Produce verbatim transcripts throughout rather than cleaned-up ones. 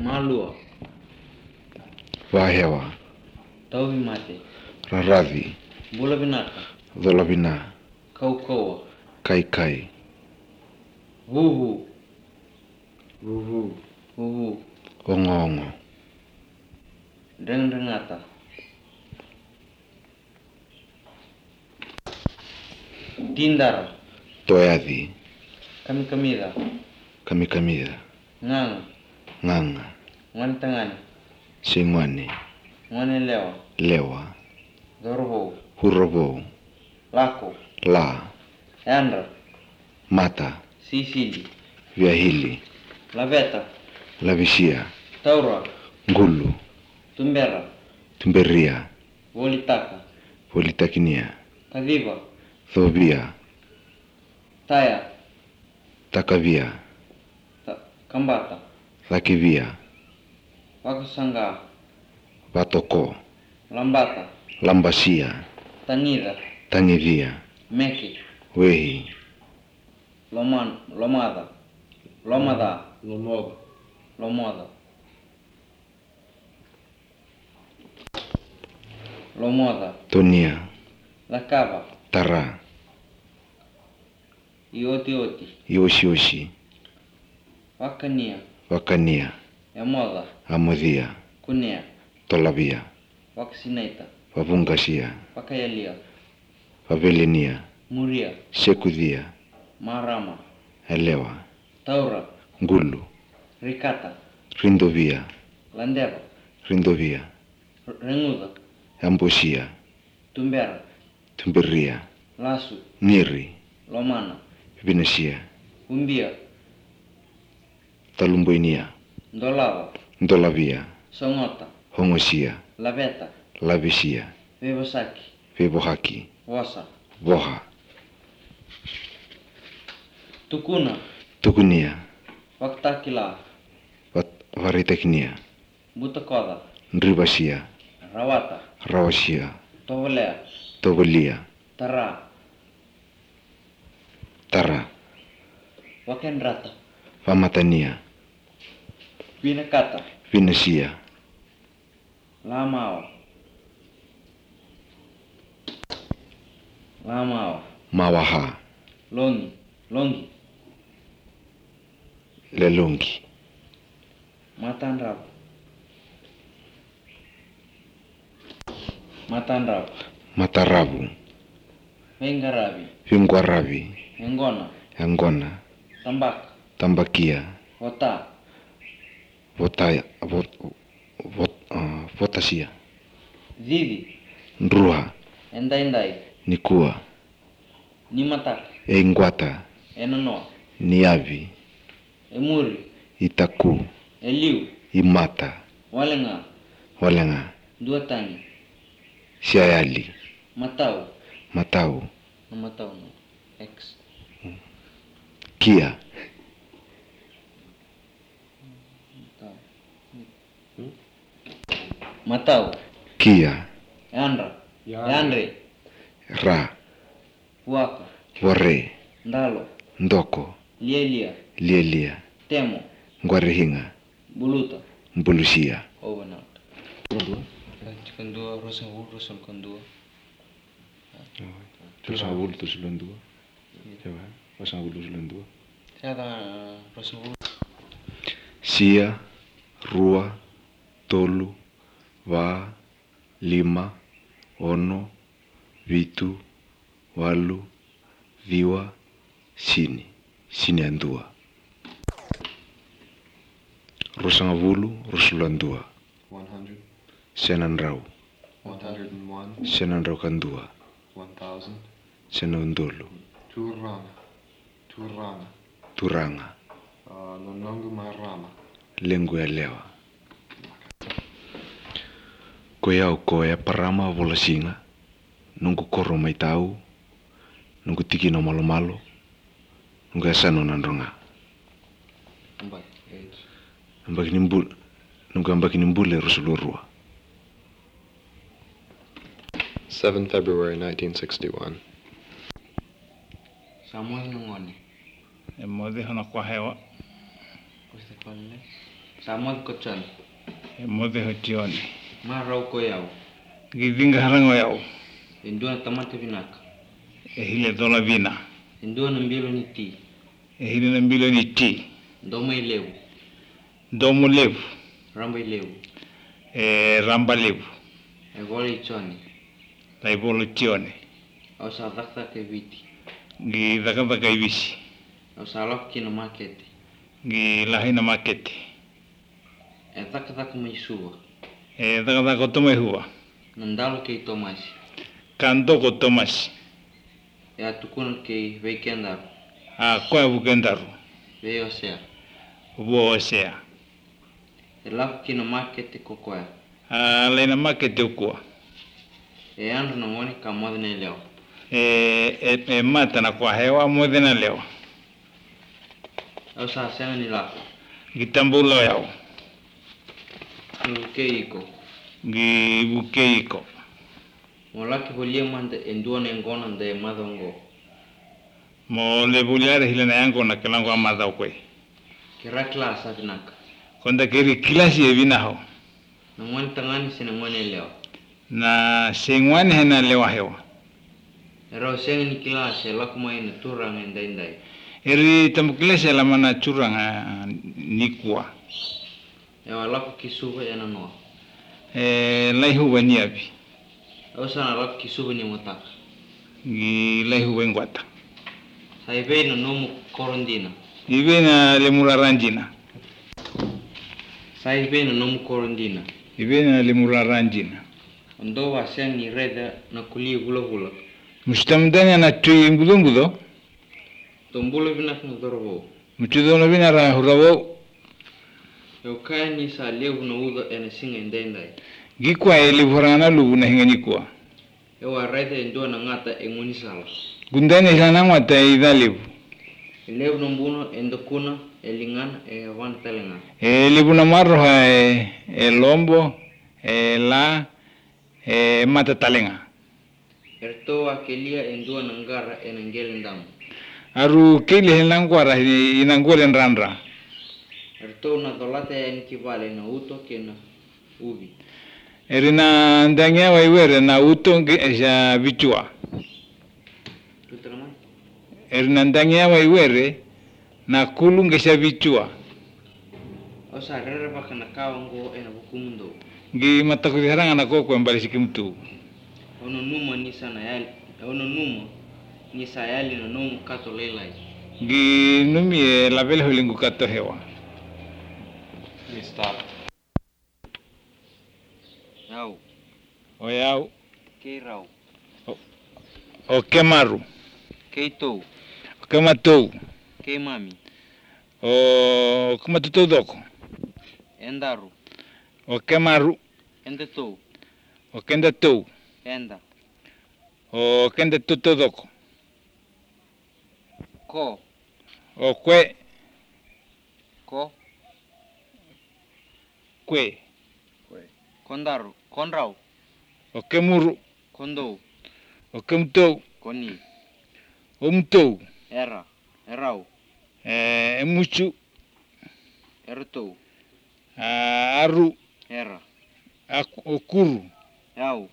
Malua. Wahewa. Tauhi mate. Raravi. Bula binaka. Dholavina. Kaukaua. Kai kai. Vuvu. Vuvu. Vuvu. Ongo ongo. Reng rengata. Tindara. Toyadi. Kami kamira. Kami kamida. Nganga. Nganga. Ngani tangani. Singwani. Ngani lewa. Lewa. Dorobo. Hurobo. Lako. La. Andra. Mata. Sisili. Viahili. Laveta. Lavishia. Taura. Ngulu. Tumbera. Tumberia. Volitaka. Volitakinia. Kadiva. Thobia. Taya. Takavia. Ta Kambata. Lakivia. Wakusanga. Vatoko. Lambata. Lambasia. Tanida. Tangivia. Meki. Wehi. Loman. Lomada. Lomada. Lomoga. Lomoda. Lomoda. Tonia. Lakava. Tara. Ioti oti. Yoshi yoshi. Wakania. Wakania. Yamoda. Amodhia. Kunia. Tolavia. Waksineta. Vavungasia. Wakayalia. Vavelinia. Muria. Shekudhia. Marama. Elewa. Taura. Ngulu. Rikata. Rindovia. Landeva. Rindovia. Renguda. Ambosia. Tumbera. Tumberia. Lasu. Niri. Lomana. Vinasia. Umbia. Talumboinia. Ndolava. Ndolavia. Songota. Hongosia. Laveta. Lavishia. Vevosaki. Vebohaki. Vosa. Voha. Tukuna. Tukunia. Waktakila. Variteknia. Butakoda. Nribasia. Rawata. Rawashia. Tovolea. Tovolia. Tara. Tara. Wakenrata. Vamatania. Vinakata. Vinasia. Lamawa. Lamawa. Mawaha. Longi. Longi. Lelongi. Matanrab. Matanrab. Matarabu. Vengarabi. Vingwaravi. Engona. Angona. Tambak. Tambakia. Vota. Votaya. Vot, vot, uh, votasia. Vivi. Ndruha. Endai-endai. Nikua. Nimatak. Engwata. Enanoa. Niavi. Emuri. Itaku. Eliu. Imata. Walenga. Walenga. Duatani. Siayali. Matau. Matau. No matau no. X. Kia. Matau. Kia. Andra. Yandre. Ra. Waka. Ware. Ndalo. Ndoko. Lielia. Lielia. Temo. Ngwarihinga. Buluta. Mbulusia. Over and out. Chicken dua, rosa wool, rosa con dua. Rosa wool terus dua. Coba. Rosa wool terus dua. Saya rosa wool. Sia. Rua. Tolu. Va. Lima. Ono. Vitu. Walu. Viwa. Sini. Sini andua. Rosanga vulu, rosulandua. one hundred. Senanrau. one hundred one. Senanrau kandua. one thousand. Senandolo. Turanga. Turanga. Turanga. Uh, Nonongo marama. Lengo ya lewa. Koya koya parama volasinga. Nungu koro maitau. Nungu tiki no malo malo. Nungu asano nandronga. Ambai. Age. Ambaki nimbul. Nungu ambaki nimbule rosulurua. seventh February nineteen sixty-one. Samuel Nungoni. Emodi hana kwa hewa. Kuste kwalle. Samad ko chan. E mode hotioni. Marau ko yao. Givinga harango yao. Indua tamate vinak. E hile dola vina. Indua nambilo ni ti. E hile nambilo ni ti. Doma ilevu. Domo levu. Ramba ilevu. E ramba levu. E vole ichoni. La ibolo tione. Au sa dakta ke viti. Gi daka daka ibisi. Au sa lok kina makete. Gi lahina makete. E taka taka maisuwa. E daka daka tome hua. Nandalo ke tomasi. Kandoko tomasi. E atukuna ke veikendaro. A koe vukendaru. Vei osea. Ubo osea. E lako kina makete kokoea. A leina makete ukua. E andu na ngoni ka modene leo. E, e, e mata na kwa hewa modena leo. Au sa sena ni lako. Gitambulo yao. Nuke iko. Gi buke iko. Molaki holia manda endua na ngona nda madongo. Mo le buliare hile na yango na kelango amada ukwe. Kira klasa vinaka. Konda kiri kilasi e vinaho. Na ngoni tangani sina ngoni leo. Na sengwani hena lewa hewa. Ero sengi ni kilasi laku maina turang endai ndai. Eri tamu kilasi alamana curang nikua. Ewa laku kisuba ena noa. E lai huwa ni abi. Ewa sana laku kisuba ni motaka. Gi lai huwa ngwata. Saibei na nomu korondina. Ibe na lemura ranjina. Saibei na nomu korondina. Ibe na lemura ranjina. Ondo wa sengi reda na kulia gula gula. Mustamdanya na tui ngudo ngudo. Tombolo vinak na dorobo. Mutudo na bina ra hurawo. Ewa kaya ni sa levu na uda ena singa endai ndai. Gikwa e livurana lubu na hinga nikua. Ewa reda endua na ngata engoni sala. Gundani sana ngwata e idhalibu. Levu na mbuno endokuna elingana e wan telenga. E libu na marroha e, e lombo, e la, e mata talenga. Erto akelia endua na ngara ena ngele ndamu. Aru kili hinangwara inangwele nrandra. Erto na dolate en kibale na uto kena ubi. Erina ndangya wa iwere na uto ngesha vichua. Tutramai. Erina ndangya wa iwere na kulu ngesha vichua. Osa rere baka na kawango ena bukumundo. Gi matakuziharanga na koko mbali sikimtu. Ono numa ni sana yali. Ono numa ni sayali na nomu kato lelai. Gi numie la vele holingu kato hewa. Please stop. Yau. O yau. Kei rau. O kemaru. Kei tou. O kematou. Kei mami. O kematutou doko. Endaru. O kemaru. Ende tou. O kenda tou. Enda. O kenda tutou doko. Ko. O kwe. Ko. Kwe. Kondaru. Konrau. O kemuru. Kondou. O kemtou. Koni. O mtou. Era. Erau. E muchu. Ertou. Aru. Era. O kuru. Yau.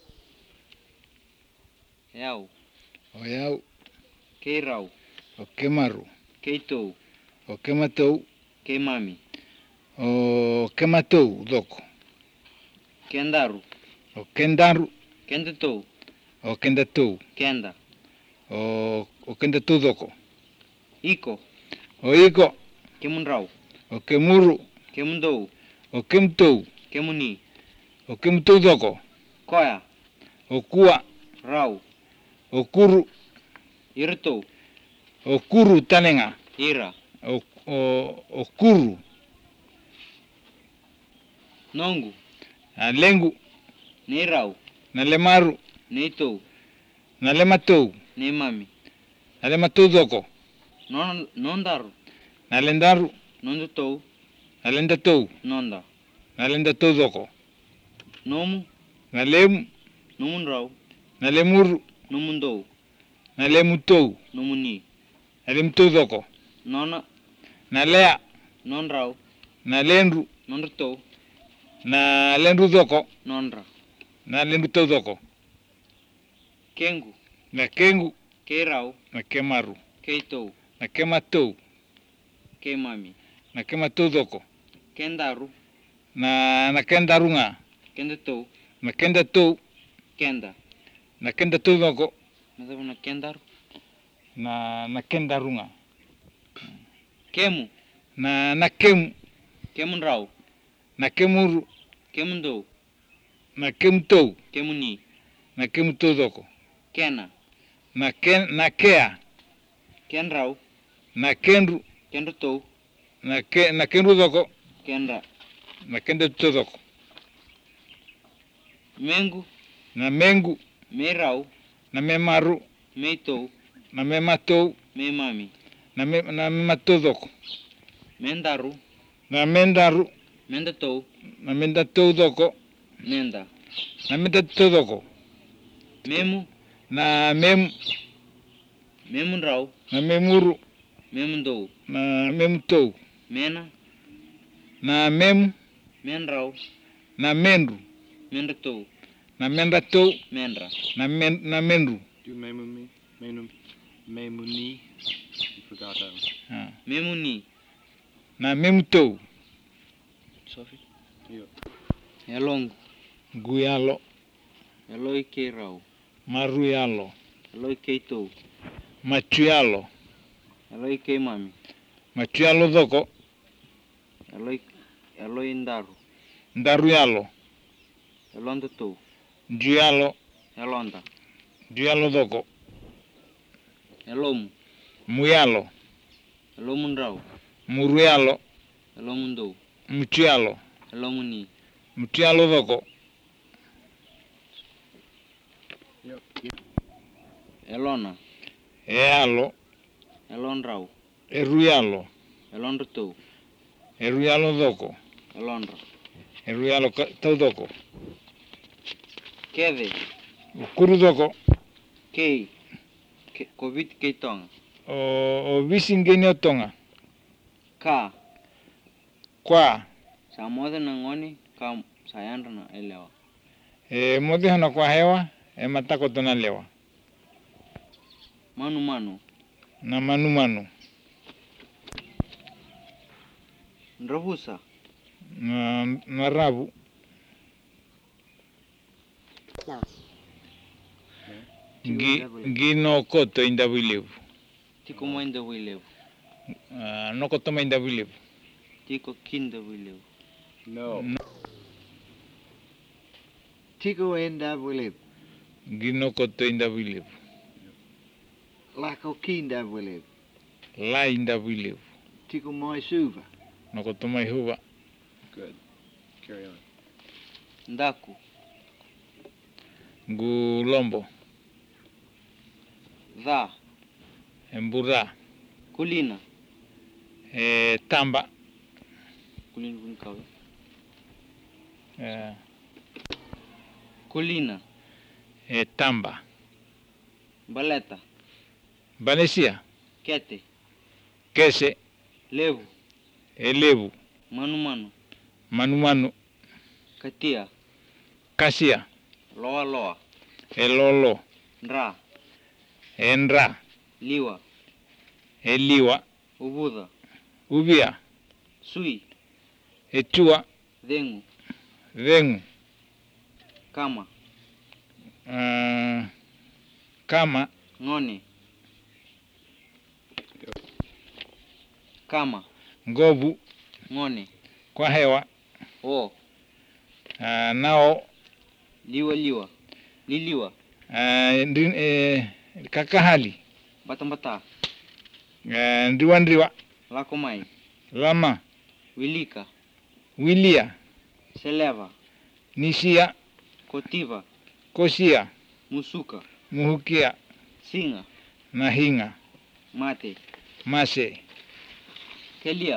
Yau. O yau. Kei rau. O kemaru. Kei tou. O kematou. Kei mami. O kematou doko. Kendaru. O kendaru. Kende tou. O kenda tou. Kenda. O o kenda tou doko. Iko. O iko. Kemunrau. O kemuru. Kemundou. O kemtou. Kemuni. O kemtou doko. Koya. O kua. Rau. O kuru. Irtou. O kuru talenga. Ira. O o o kuru. Nongu. A lengu. Nei rau. Na lemaru. Nei tou. Na lematou. Nei mami. Na lematou doko. Non nondaru. Na lendaru. Nondo tou. Na lenda tou. Nonda. Na lenda tou doko. Nomu. Na lemu. Nomunrau. Na lemuru. Nomundou. Na lemu tou. Nomuni. Na lemu tou doko. Nona. Na lea. Non rau. Na lenru. nonro to na lendu doko nonra na lendu to doko kengu na kengu kerau na kemaru keito na kemato kemami na kemato doko kendaru na na kendarunga kenda to na kenda to kenda na kenda to doko nasabu na kendaru na na kendarunga kemu na na kemu kemunrau na kemuru kemundo na kemto kemuni na kemto doko kena na ken na kea kenrau na kenru kendo to na ke na kenru doko kenra na kenda to doko mengu na mengu merau na memaru meito na memato memami na me na memato doko mendaru na mendaru menda to na menda to doko menda na menda to doko memu na mem memunrau na memuru memundo na memto mena na mem menrau na menru menda to na menda to menra na men na menru Do memuni, menum, memuni. You forgot that one. ah. memuni na memto Sophie Yeah. elongo guyalo eloi kerau maruyalo eloi keito machuyalo eloi kemami machuyalo doko eloi eloi ndaru ndaruyalo elondo to juyalo elonda juyalo doko elomu muyalo elomunrau muruyalo elomundo mchuyalo elomuni mchuyalo doko elona ealo elonrau eruyalo elondo to eruyalo doko elondra eruyalo to doko kede ukuru doko kei Ke- covid keitonga o o visingeni otonga ka kwa saa moja na ng'oni ka sayanda na elewa e modi hana kwa hewa e matako tonalewa manu manu na manu manu nrahusa na na rabu gi gino koto inda wilevu tiko moinda wilevu uh, no koto mainda wilevu tiko kinda wilevu No. Tico enda wilib, gino koto inda wilevu lako kinda wilib, la inda wilevu tico moi suva, no koto mai huwa Good. Carry on. ndaku gulombo dha embura kulina e tamba kulina kunkawe e, kulina e tamba baleta banesia kete kese levu elevu manu manu manu manu katia kasia loa loa elolo ndra endra liwa eliwa ubudha ubia sui echua dhengu vengu kama uh, kama ng'one kama ngovu ng'one kwa hewa o uh, nao liwa liwa liliwa uh, ndi, eh, kakahali batambata uh, ndiwa ndiwa lakomai lama wilika wilia seleva nisia kotiva kosia musuka muhukia singa nahinga mate mase kelia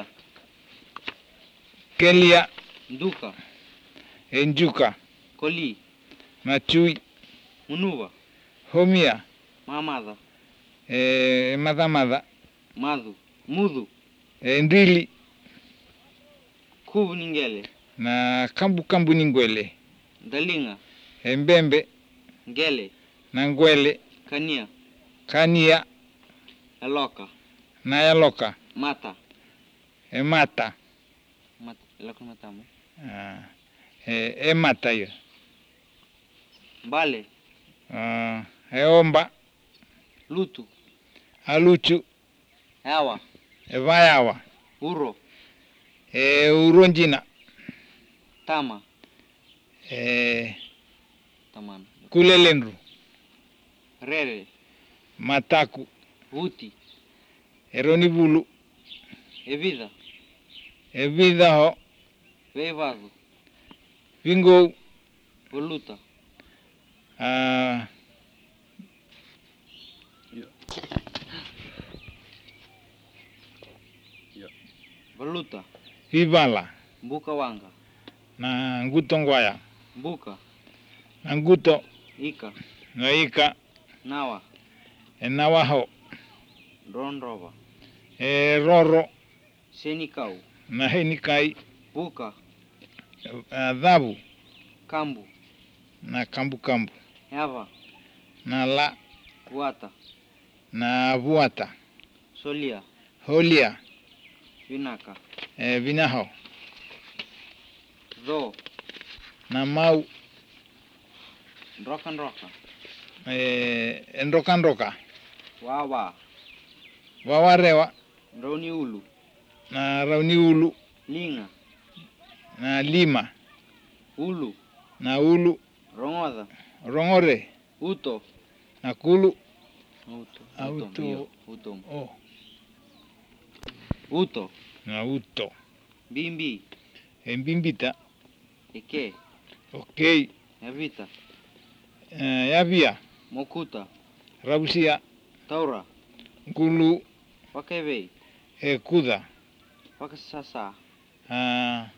kelia nduka enjuka koli machui munuva homia mamadha e, madha madha madhu mudhu e, ndili Kuvu ningele. na kambu kambu ni ngwele, Dalinga. e mbembe Ngele. na ngwele, Kania. kania Eloka. na yaloka, Mata. e mata. Mata. Eloka matamu. Ah, e, e mata yo. Bale. Ah, e omba, Lutu. aluchu, Ewa. e vayawa, Uro. e uronjina, Tama. e Tamana. kulelenru, Rere. mataku, Vuti. e ronibulu, Evida. e vidaho, Veivado. vingou, Voluta. ah, Voluta. vivala, Mbuka wanga. na nguto ngwaya, Mbuka. na nguto, Ika. na ika, Nawa. e nawaho, Rondrova. e roro, Senikau. na henikai, Buka. adhabu, Kambu. na kambu kambu, Eva. na la, Vuata. na vuata, Solia. holia, Vinaka. e vinaho, Dho. na mau, Nroka nroka. e ndoka ndoka, Wawa. wawarewa, Roni ulu. na rauni ulu, Linga. na lima, Ulu. na ulu, Rongoda. rongore, Uto. na kulu, Uto. Auto. Utom, iyo. Utom. oh, Uto. na uto, Bimbi. e mbimbita, Eke. okei, Evita. e yavia, Mokuta. rausia, Taura. nkulu, Wakevei. e kuda, Wakasasa. ah,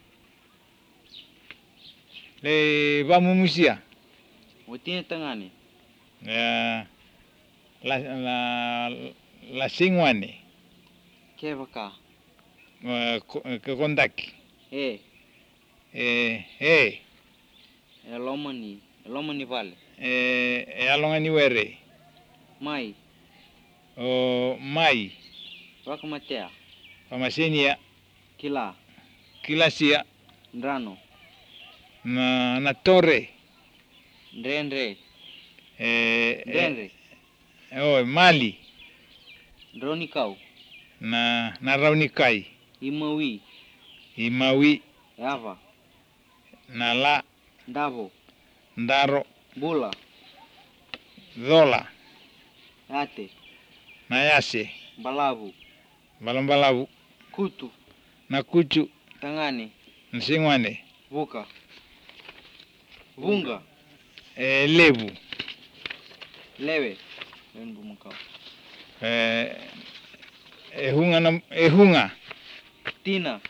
le vamumusia, Wetine tangane. eh, la la la singwane, Kevaka. eh, ko- eh, ke kondaki, E. eh, eh, Elomani. Elomani vale. eh, e alongani were, Mai. o mai, Wakamatea. pamasenia, Kila. kilasia, Ndrano. na na tore, Ndrendre. eh, Ndrendre. eh, oh, mali, Ndronikau. na na raunikai, Imawi. imawi, Ava. na la, Ndavo. ndaro, Bula. dhola, Ate. na yase, Balavu. balambalavu, Kutu. na kuchu, Tangane. nsingwane, Vuka. Vunga. e levu, Lewe. Lenbu mkau. e e hunga na e hunga, Tina.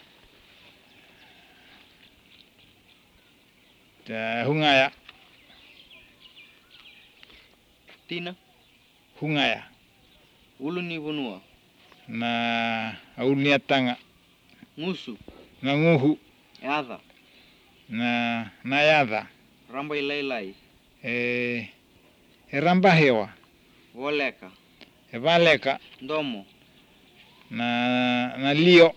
ta hungaya, Tina. hungaya, Ulu ni vunua. na auliatanga, Ngusu. na nguhu, Adha. na na yadha, Ramba ilailai. e e ramba hewa, Voleka. e valeka, Ndomo. na na lio,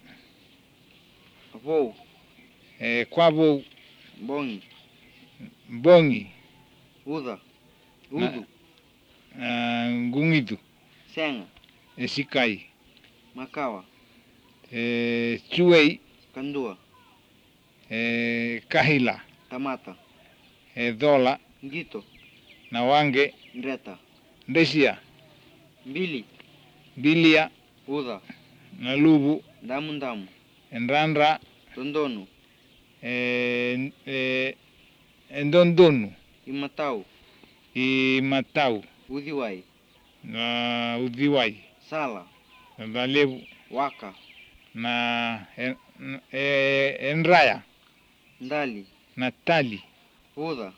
Vou. e kwavo, Bongi. bongi, Udha. Na- Udu. na ngungidu, Senga. e sikai, Makawa. e chuei, Kandua. e kahila, Tamata. e dhola, Ngito. na wange, Ndreta. ndesia, Mbili. bilia, Udha. na lubu, Ndamu ndamu. e ndandra, Rondonu. e, e, e ndondonu, Imatau. i matau, Udhiwai. na udhiwai, Sala. na dhalevu, Waka. na e, e, e ndraya, Ndali. na tali, Udha.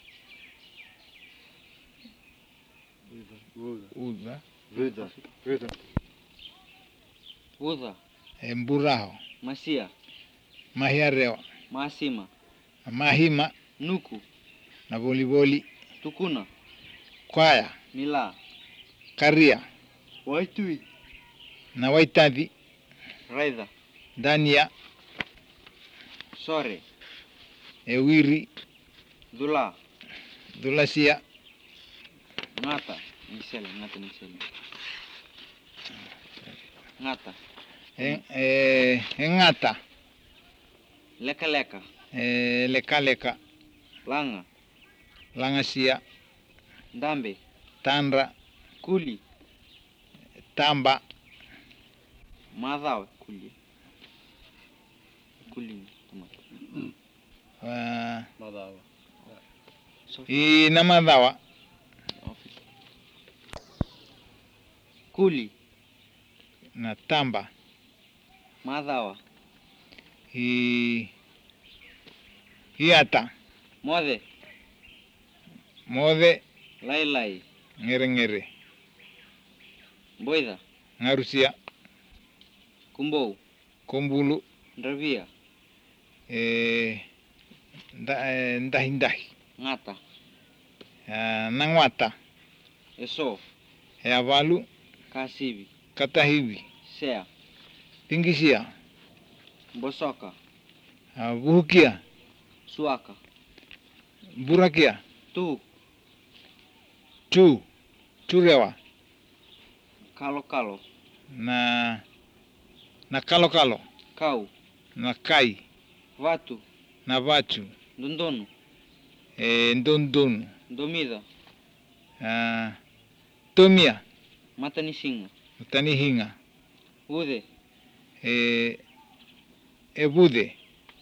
udha, Vudha. Vudha. Udha. e mburaho, Masia. mahiarewa, Masima. mahima Nuku. na voliboli, Tukuna. kwaya, Mila. karia Waitui. na waitadhi, Raidha. dania, Sore. ewiri, Dula. dulasia, Ngata. Nisele. Ngata nisele. Ngata. e, e, engata, Leka leka. e, leka leka, Langa. langasia, Ndambe. tandra, Kuli. tamba, Madhawe. Kuli. Kuli. Tuma. uh, Madawa. i na madhawa, Office. Kuli. na tamba, Madhawa. i hiata, Mothe. mothe, Lai lai. ngere ngere, Boida. ngarusia, Kumbou. kombulu, Ndravia. e, nda, e, ndahi ndahi, Ngata. uh, nangwata, Eso. e avalu, Kasivi. katahivi, Sea. pingisia, Bosoka. uh, buhukia, Suaka. burakia, Tu. chu, churewa, Kalo kalo. na na kalo kalo, Kau. na kai, Vatu. na vachu, Dondonu. e, ndondonu, Domida. uh, tomia, Matanisinga. tanihinga, Ude. e, ebude,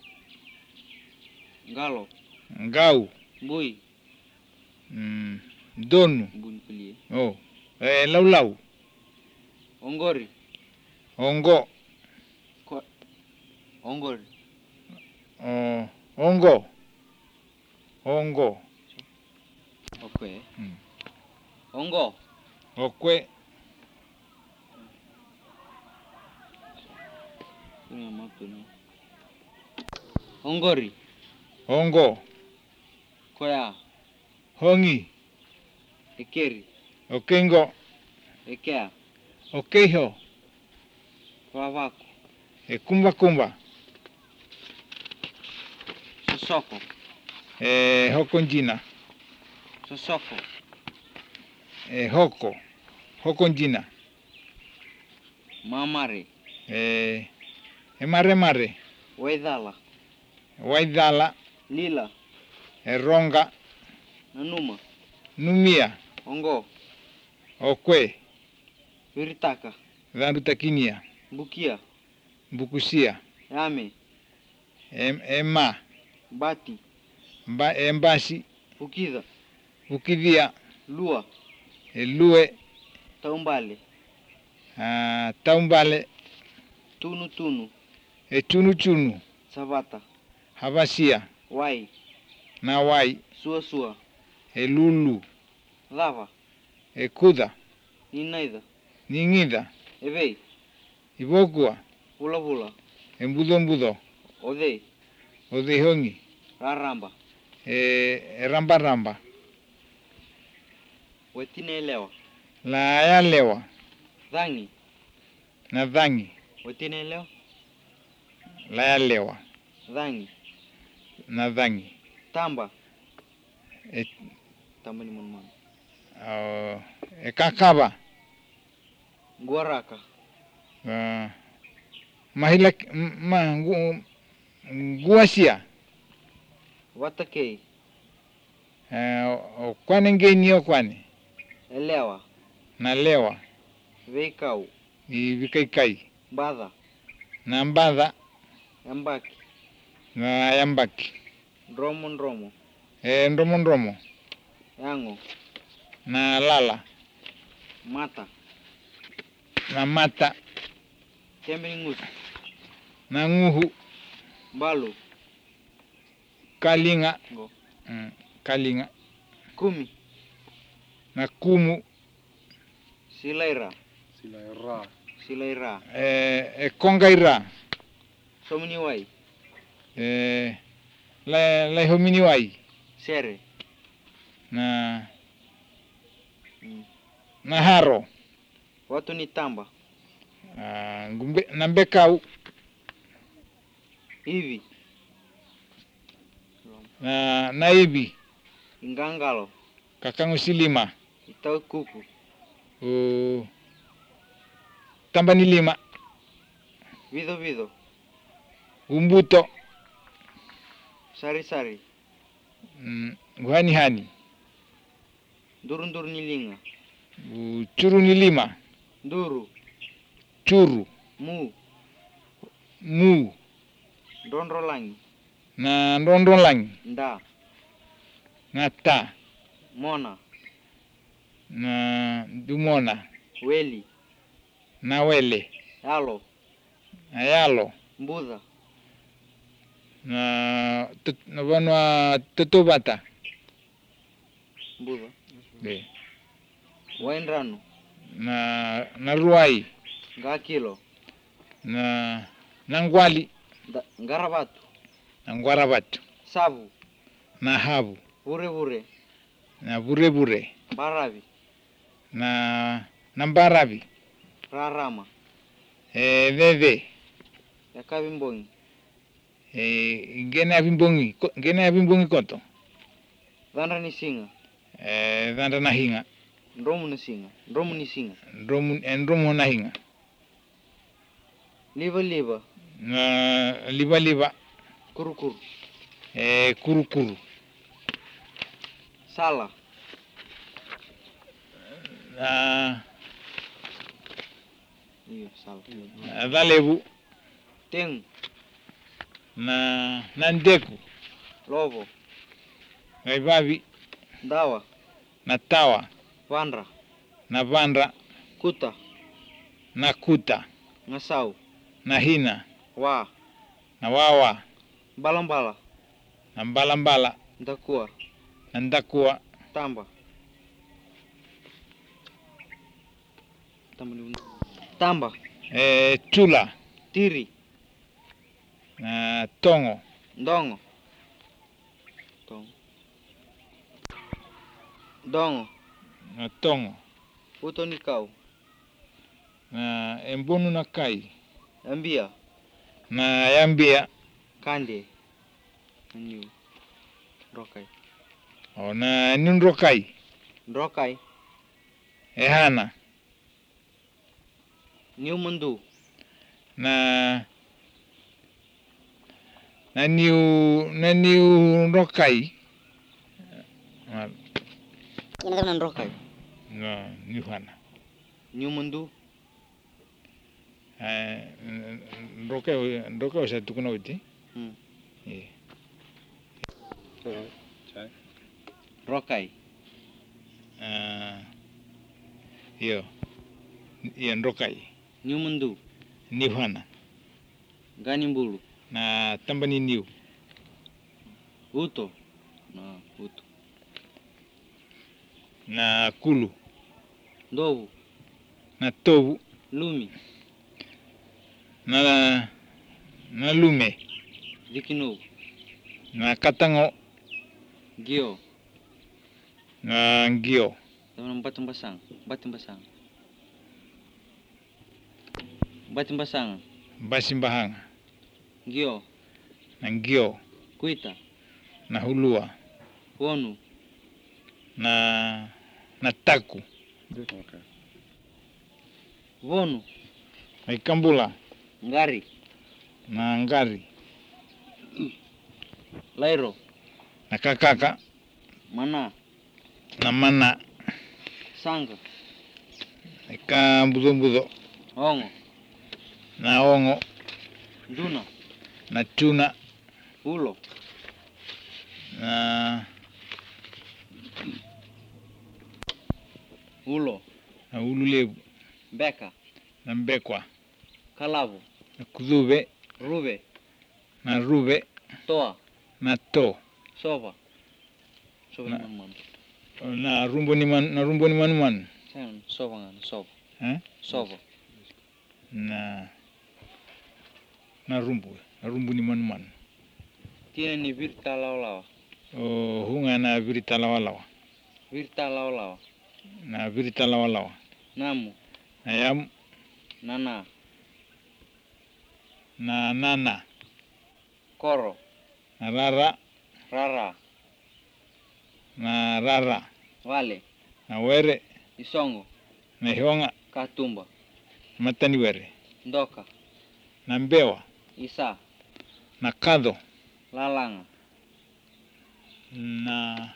Galo. ngau, Bui. mm, donu, Bun kulie. oh, e, laulau, Ongori. ongo, Ko. Ongori. oh, ongo, ongo, Okay. Mm. Ongo. okwe, Kuna mapu no. Ongori. ongo, Koya. hongi, Ekeri. okengo, Ekea. okeiho, Vavako. e kumba kumba, Sosoko. e, hokonjina, Sosoko. e, hoko, hokonjina, Mamare. e, e mare mare, Waidhala. waidhala, Lila. e ronga, Nanuma. numia, Ongo. okwe, Viritaka. dhandutakinia, Bukia. bukusia, Yame. e, e ma, Bati. mba, e mbasi, Bukidha. bukidhia, Lua. e lue, Taumbale. a, taumbale, Tunu tunu. e chunu chunu, Savata. havasia, Wai. na wai, Sua sua. e lulu, Lava. e kudha, Ninaida. ningida, Evei. ivokua, Vula vula. e mbudho mbudho, Ode. odhihongi, Raramba. e, e ramba ramba, Wetinelewa. la yalewa, Dhangi. na dhangi, Wetinelewa. la yalewa, Dhangi. na dhangi, Tamba. e, Tamba ni mwana. uh, e kakava, Guaraka. uh, mahila, m- ma, ngu, nguasia, Watakei. uh, kwane ngeni o kwane, Elewa. na lewa, Veikau. i vikaikai, Badha. na mbadha, Yambaki. na yambaki, Ndromo ndromo. e ndomo ndomo, Yango. na lala, Mata. na mata, Tembe ngusi. na nguhu, Mbalu. kalinga, Ngo. mm, kalinga, Kumi. na kumu, Silaira. Silaira. Silaira. e, e kongaira, Somni wai. eh la la homini wai Sere. na Mm. na haro Watu ni tamba. ah, ngumbe na mbekau Hivi. na na ibi Ingangalo. kakangu silima Itau kuku. o tambani lima Vido vido. umbuto Sari sari. mm, guhani hani Durun durun nilinga. u churu ni lima Duru. churu Mu. mu Dondro langi. na ndondon lang Nda. na ta Mona. na dumona Weli. na wele Yalo. na yalo Mbuza. na tut- na vanwa tutubata Mbuza. de Waindrano. na na ruai Nga kilo. na na ngwali Da, ngarabatu. na ngwarabatu Sabu. na havu Vure vure. na burebure Baravi. na na mbarabi Rarama. eh veve Yakavi mbongi. eh ngene avimbongi ko- ngene avimbongi koto Dhandra ni singa. eh vanda na hinga Ndromu ni singa. Ndromu ni singa. ndromu ndromu na hinga Liva liva. na liba liba Kuru kuru. eh kuru kuru Sala. na Iyo sala. na valebu Tengu. na na ndeku Lovo. ngaivavi Dawa. na tawa Vandra. na vandra Kuta. na kuta Ngasau. na hina Wa. na wawa Balambala. na mbalambala Ndakua. na ndakua Tamba. Tamba ni Tamba. eh chula Tiri. na tongo Ndongo. Tongo. Dongo. na tongo Uto ni kau. na embonu na kai Ambia. na yambia Kande. Niu. Rokai. o na nindrokai Rokai. ehana Niu mundu. na na niu na niu rokai na Ina kama rokai. na niu hana Niu mundu. eh rokai rokai sa tukuna uti Hmm. eh Rokai. ah yo iyo rokai Niu mundu. niu hana Gani mbulu. na tambani niu Uto. Na uto. na kulu Ndovu. na tovu Lumi. na na lume Vikinu. na katango Gio. na ngio Teman batin basang. Batin basang. Batin basang. basimbahanga Gio. na ngio Kuita. na hulua Wonu. na na taku Wonu. na ikambula Ngari. na ngari Lairo. na kakaka Mana. na mana Sanga. na kambuzo mbuzo Ongo. na ongo Duna. na tuna Ulo. na Ulo. na ululebu Beka. na mbekwa Kalavu. na kudhube Rube. na rube Toa. na to Sova. Sova Na- ni manu manu. na rumbo ni man na rumbo ni manu manu Sen sova ngani sova. eh Sova. na na rumbu na rumbu ni manu manu Tina ni virta laulawa. O hunga na virita lawalawa. Virta laulawa. Na virita lawalawa. Namu. Na yam Nana. na nana. Koro. Na rara Rara. na rara. Wale. Na were Isongo. na hionga Katumba. matani were. Ndoka. Na mbewa Isa. na kadho Lalanga. na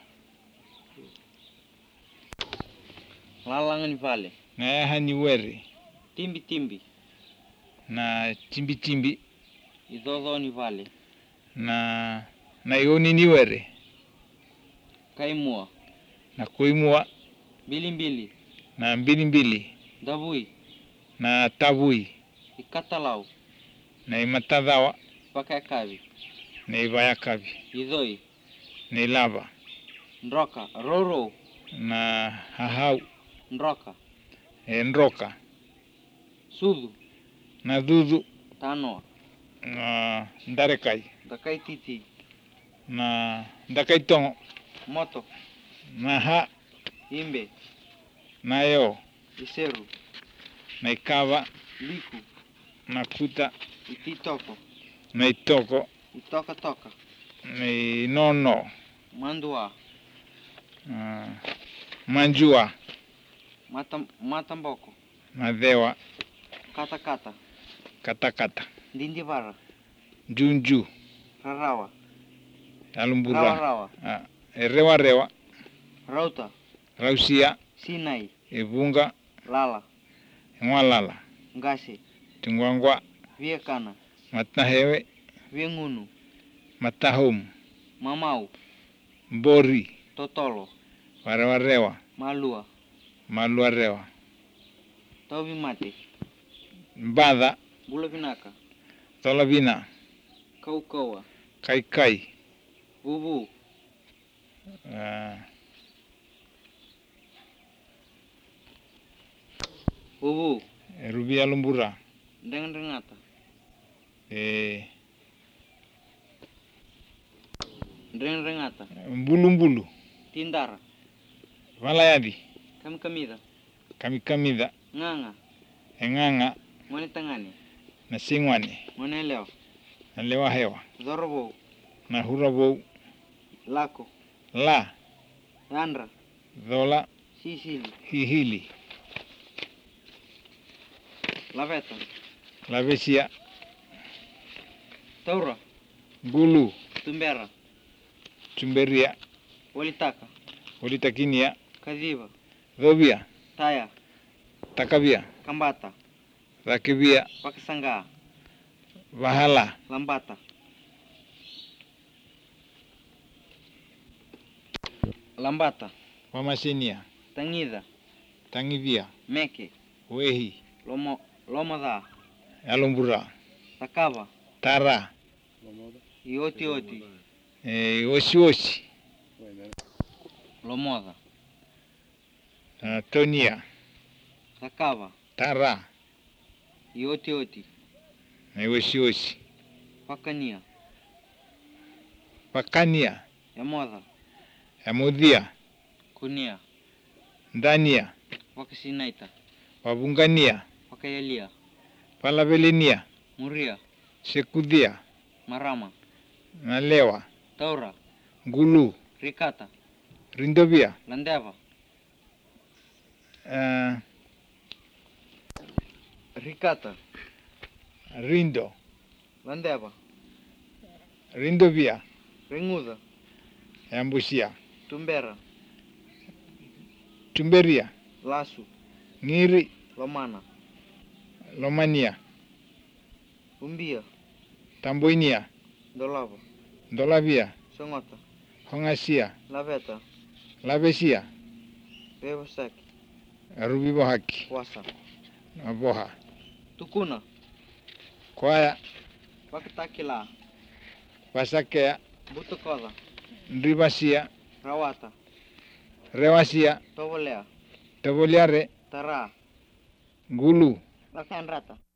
Lalanga ni vale. na yaha ni were. Timbi timbi. Na chimbi chimbi Idodho ni vale. na na ioni ni were. Kaimua. Na kuimua Mbili mbili. na mbili mbili Davui. na tavui Ikatalau. na imatadhawa Paka kavi. na ivaya kavi Idhoi. na ilava Ndroka. Roro. na hahau Ndroka. e ndroka Sudu. na dhudhu Tanoa. na ndarekai Dakai titi. na ndakai tongo Moto. na ha Imbe. na yo Iseru. na ikava Liku. na kuta Ititoko. na itoko Itoka toka. na inono Mandua. na manjua Matam matamboko. na dhewa Kata kata. katakata Ndindivara. junju Rarawa. alumbura Rawa rawa. ah, e rewa rewa Rauta. rausia Sinai. evunga Lala. ngwalala Ngase. tingwangwa Viekana. matnahewe Viengunu. matahom Mamau. mbori Totolo. warewarewa Malua. maluarewa Tauvi mate. mbadha Bula vinaka. tholavina Kaukawa. kaikai Vuvu. ah, Vuvu. e rubi alumbura Ndengringata. e Ndengringata. mbulumbulu Tindara. valayadi Kamkamida. kamikamidha Nganga. eng'ang'a Ngone tangani. na sing'wane Ngone leo. na lewa hewa Zorobo. na huravou Lako. la Yandra. dhola Sisili. hihili Laveta. lavesia Taura. gulu Tumbera. tumberia Walitaka. olitakinia Kadhiva. dhovia Taya. takavia Kambata. rakivia Pakisanga. vahala Lambata. Lambata. wamasinia Tangida. tangivia Meke. wehi Lomo. Lomodha. alumbura Takava. tara Ioti oti. e, osiosi Lomodha. uh, tonia Takava. tara Ioti oti. na osiosi Pakania. pakania Yamodha. amudhia Kunia. ndania Wakisinaita. wavungania Wakayalia. palavelenia Muria. sekudhia Marama. na lewa Taura. ngulu Rikata. rindovia Landeva. uh, Rikata. rindo Landeva. rindovia Ringuza. ambusia Tumbera. tumberia Lasu. ngiri Lomana. lomania Umbia. tamboinia Dolava. ndolavia Songota. hongasia Laveta. lavesia Bevosaki. ruvivohaki Wasa. avoha Tukuna. kwaya Wakatakila. vasakea Butukoda. ndrivasia Rawata. rewasia Tovolea. tevoliare Tara. ngulu Lakanrata.